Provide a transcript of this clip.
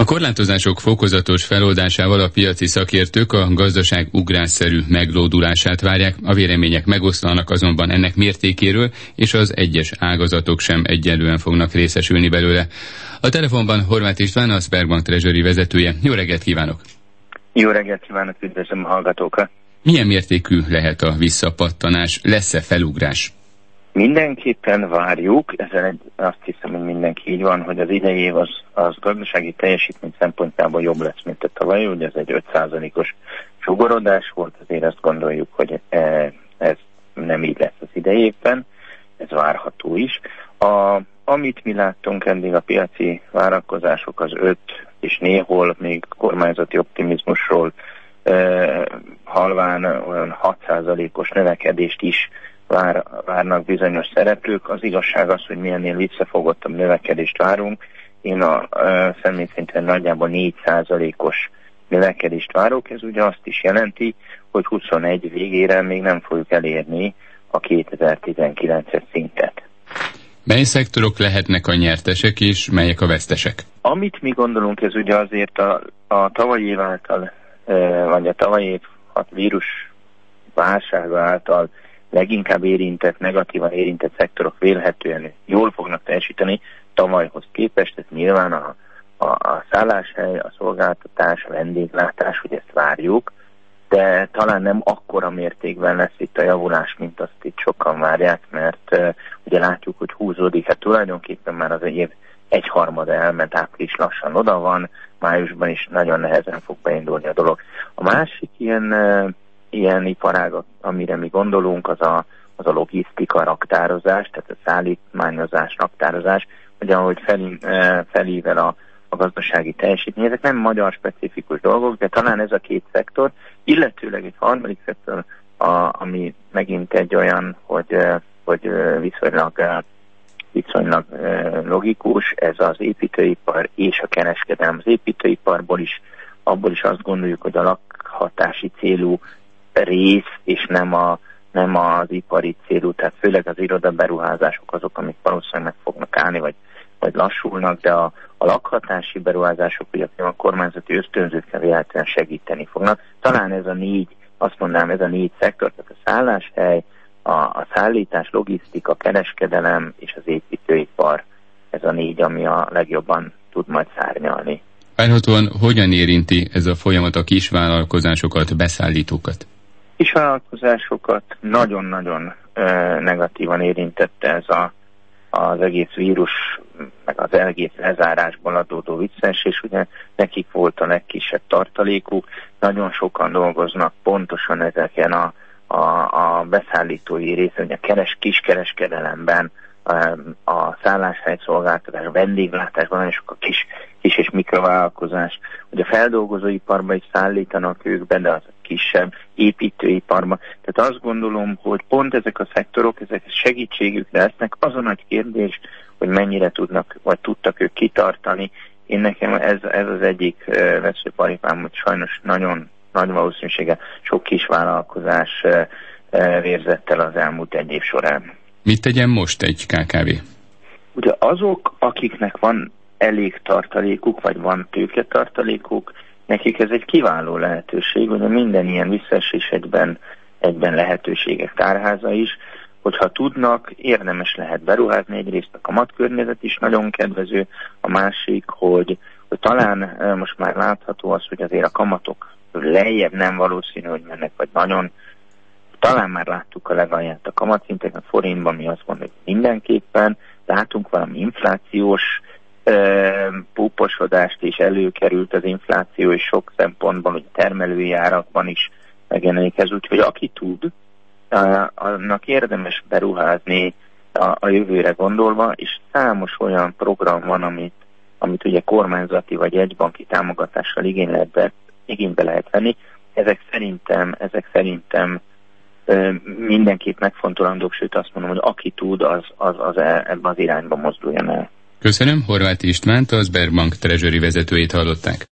korlátozások fokozatos feloldásával a piaci szakértők a gazdaság ugrásszerű meglódulását várják, a vélemények megoszlanak azonban ennek mértékéről, és az egyes ágazatok sem egyenlően fognak részesülni belőle. A telefonban Horváth István, a Sberbank Treasury vezetője. Jó reggelt kívánok! Jó reggelt kívánok, üdvözlöm a hallgatókat! Milyen mértékű lehet a visszapattanás? Lesz-e felugrás? Mindenképpen várjuk, azt hiszem, hogy mindenki így van, hogy az idei év az gazdasági teljesítmény szempontjából jobb lesz, mint a tavaly, ugye ez egy 5%-os sugorodás volt, azért azt gondoljuk, hogy ez nem így lesz az idei évben, ez várható is. Amit mi láttunk eddig, a piaci várakozások az 5 és néhol még kormányzati optimizmusról halván olyan 6%-os növekedést is várnak bizonyos szereplők. Az igazság az, hogy milyennél visszafogottabb növekedést várunk. Én személy szerint nagyjából 4%-os növekedést várok. Ez ugye azt is jelenti, hogy 21 végére még nem fogjuk elérni a 2019-es szintet. Mely szektorok lehetnek a nyertesek, és melyek a vesztesek? Amit mi gondolunk, ez ugye azért a tavalyi év által, vagy a tavalyi év vírus válsága által leginkább érintett, negatívan érintett szektorok vélhetően jól fognak teljesíteni tavalyhoz képest, ez nyilván a szálláshely, a szolgáltatás, a vendéglátás, hogy ezt várjuk, de talán nem akkora mértékben lesz itt a javulás, mint azt itt sokan várják, mert ugye látjuk, hogy húzódik, hát tulajdonképpen már az év egyharmada elment, április lassan oda van, májusban is nagyon nehezen fog beindulni a dolog. A másik ilyen iparág, amire mi gondolunk, az a logisztika, raktározás, tehát a szállítmányozás, raktározás, ugye ahogy felível a gazdasági teljesítmény. Ezek nem magyar specifikus dolgok, de talán ez a két szektor, illetőleg egy harmadik szektor, ami megint egy olyan, hogy viszonylag logikus, ez az építőipar és a kereskedelem. Az építőiparból is, abból is azt gondoljuk, hogy a lakhatási célú rész, és nem az ipari célú, tehát főleg az irodaberuházások azok, amik valószínűleg meg fognak állni, vagy lassulnak, de a lakhatási beruházások, ugye a kormányzati ösztönzőkkel véletlenül segíteni fognak. Talán ez a négy szektor, tehát a szálláshely, a szállítás, logisztika, kereskedelem és az építőipar, ez a négy, ami a legjobban tud majd szárnyalni. Várhatóan hogyan érinti ez a folyamat a kisvállalkozásokat, beszállítókat? Kisvállalkozásokat nagyon-nagyon negatívan érintette ez az egész vírus, meg az egész lezárásból adódó visszaesés, ugye nekik volt a legkisebb tartalékuk, nagyon sokan dolgoznak pontosan ezeken a beszállítói részen, a kiskereskedelemben, a szálláshelyszolgáltatás, a vendéglátásban nagyon sok a kis és mikrovállalkozás. Ugye a feldolgozóiparban is szállítanak ők be, de az a kisebb építőiparban. Tehát azt gondolom, hogy pont ezek a szektorok, ezek segítségükre lesznek. Az a nagy kérdés, hogy mennyire tudnak, vagy tudtak ők kitartani. Én nekem ez az egyik veszőparipám, hogy sajnos nagyon nagy valószínűséggel sok kisvállalkozás vérzett el az elmúlt egy év során. Mit tegyen most egy KKV? Ugye azok, akiknek van elég tartalékuk, vagy van tőketartalékuk, nekik ez egy kiváló lehetőség, ugye minden ilyen visszaesés egyben lehetőségek tárháza is, hogyha tudnak, érdemes lehet beruházni, egyrészt a kamatkörnyezet is nagyon kedvező, a másik, hogy talán most már látható az, hogy azért a kamatok lejjebb nem valószínű, hogy mennek, vagy nagyon, talán már láttuk a legalját a kamatszinteken, a forintban mi azt mondjuk mindenképpen, látunk valami inflációs púposodást is, előkerült az infláció, és sok szempontból, hogy termelői árakban is megjelenik ez, úgyhogy aki tud, annak érdemes beruházni a jövőre gondolva, és számos olyan program van, amit ugye kormányzati vagy egybanki támogatással igénybe lehet venni. Ezek szerintem mindenképp megfontolandók, sőt azt mondom, hogy aki tud, az ebben az irányba mozduljon el. Köszönöm, Horváth Istvánt, a Sberbank Treasury vezetőjét hallották.